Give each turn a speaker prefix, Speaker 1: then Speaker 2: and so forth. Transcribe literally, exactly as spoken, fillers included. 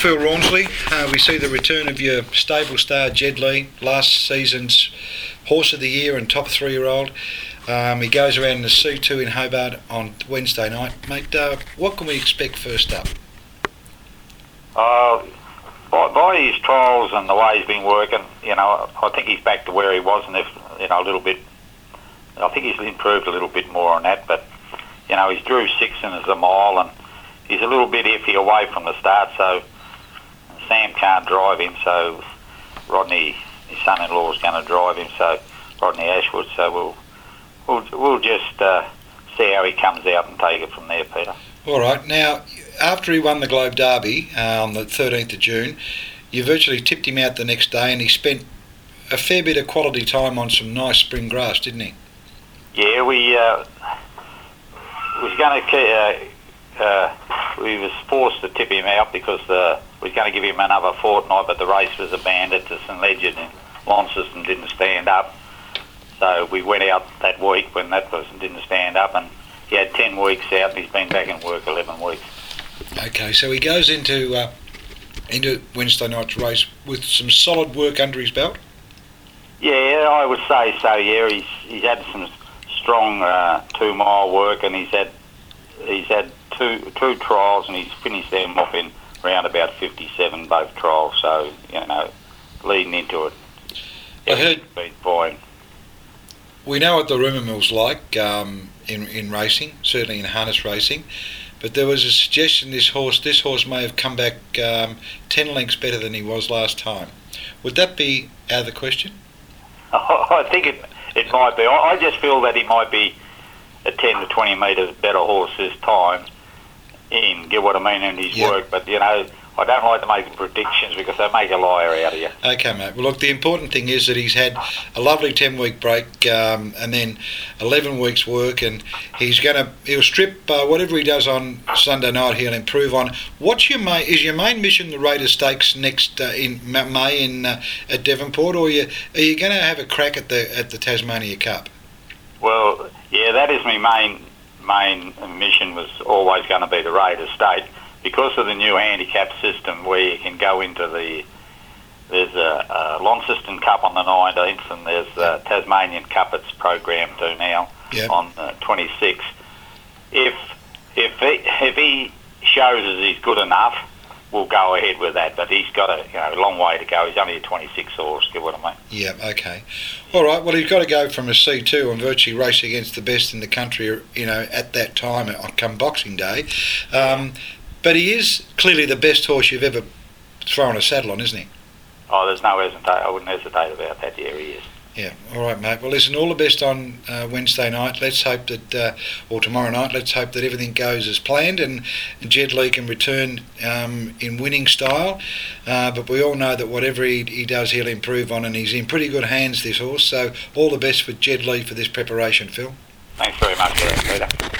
Speaker 1: Phil Rawnsley. Uh, we see the return of your stable star Jed Lee, last season's Horse of the Year and top three-year-old. Um, he goes around in the C two in Hobart on Wednesday night. Mate, uh, what can we expect first up?
Speaker 2: Uh, by, by his trials and the way he's been working, you know, I think he's back to where he was, and if you know a little bit. I think he's improved a little bit more on that, but you know, he's drew six in as a mile, and he's a little bit iffy away from the start. So Sam can't drive him, so Rodney, his son-in-law, is going to drive him. So Rodney Ashwood. So we'll we'll we'll just uh, see how he comes out and take it from there, Peter.
Speaker 1: All right. Now, after he won the Globe Derby uh, on the thirteenth of June, you virtually tipped him out the next day, and he spent a fair bit of quality time on some nice spring grass, didn't he?
Speaker 2: Yeah, we uh, was going to. Uh, uh, we was forced to tip him out because uh, we was going to give him another fortnight, but the race was abandoned to St Leger in Launceston, didn't stand up. So we went out that week when that person didn't stand up, and he had ten weeks out, and he's been back in work eleven weeks.
Speaker 1: Okay, so he goes into uh, into Wednesday night's race with some solid work under his belt?
Speaker 2: Yeah, I would say so, yeah. He's he's had some strong uh, two-mile work, and he's had he's had two two trials, and he's finished them off in around about fifty-seven, both trials, so, you know, leading into it,
Speaker 1: I heard,
Speaker 2: it's been fine.
Speaker 1: We know what the rumour mill's like um, in, in racing, certainly in harness racing, but there was a suggestion this horse this horse may have come back um, ten lengths better than he was last time. Would that be out of the question?
Speaker 2: I think it it might be. I just feel that he might be a ten to twenty metres better horse this time in, get what I mean, in his
Speaker 1: yep.
Speaker 2: work. But, you know, I don't like to make predictions because they make a liar out of you.
Speaker 1: Okay, mate. Well, look, the important thing is that he's had a lovely ten-week break um, and then eleven weeks' work, and he's going to he'll strip uh, whatever he does on Sunday night. He'll improve on. What's your main is your main mission the Raiders Stakes next uh, in May in uh, at Devonport, or are you are you going to have a crack at the at the Tasmania Cup?
Speaker 2: Well, yeah, that is my main main mission. Was always going to be the Raiders Stakes. Because of the new handicap system where you can go into the, there's a, a Launceston Cup on the nineteenth, and there's a Tasmanian Cup it's programmed to now
Speaker 1: yep.
Speaker 2: on the twenty-sixth. If if he, if he shows us he's good enough, we'll go ahead with that. But he's got a, you know, a long way to go. He's only a twenty-six horse, get what I mean?
Speaker 1: Yeah, okay. All right, well, he's got to go from a C two and virtually race against the best in the country, you know, at that time, on come Boxing Day. Um, But he is clearly the best horse you've ever thrown a saddle on, isn't he?
Speaker 2: Oh, there's no hesitate. I wouldn't hesitate about that. Yeah, he is.
Speaker 1: Yeah. All right, mate. Well, listen, all the best on uh, Wednesday night. Let's hope that, uh, or tomorrow night, let's hope that everything goes as planned and, and Jed Lee can return um, in winning style. Uh, but we all know that whatever he, he does, he'll improve on, and he's in pretty good hands, this horse. So all the best for Jed Lee for this preparation, Phil.
Speaker 2: Thanks very much for that, Peter.